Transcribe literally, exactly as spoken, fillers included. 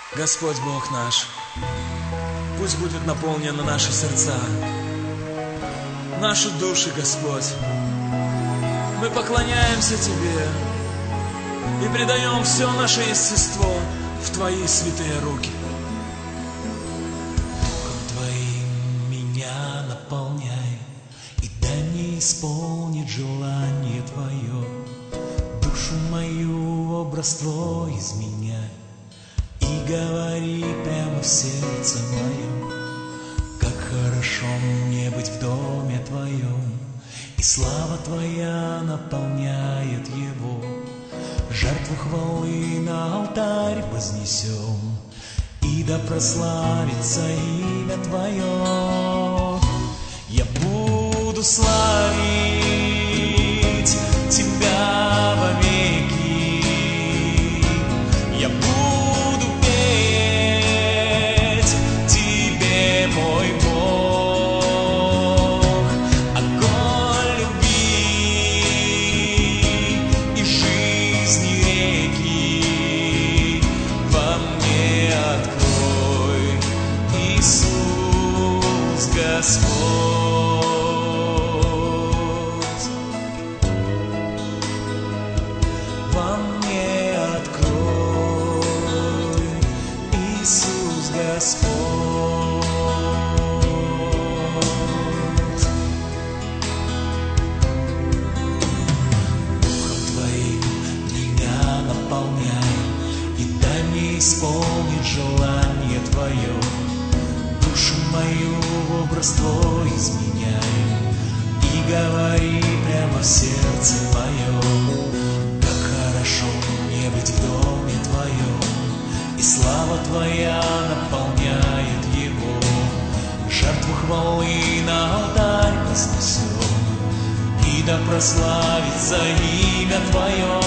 Господь Бог наш, пусть будет наполнены наши сердца, наши души, Господь. Мы поклоняемся Тебе и предаем все наше естество в Твои святые руки. Духом Твоим меня наполняй, и дай мне исполнить желание Твое. Душу мою образ Твой изменяй, и говори прямо в сердце моем, как хорошо мне быть в доме Твоем, и слава Твоя наполняет его. Жертву хвалы на алтарь вознесем, и да прославится имя Твое. Я буду славить Тебя вовеки, я буду петь Тебе, мой Бог, огонь любви и жизни реки во мне открой, Иисус Господь. Во мне открой, Иисус Господь. Духом Твоим меня наполняй, и дай мне исполнить желание Твое. Душу мою в образ Твой изменяй, и говори прямо в сердце моем, как хорошо мне быть в доме Твоем, и слава Твоя наполняет его. Жертву хвалы на алтарь вознесем, и да прославится имя Твое.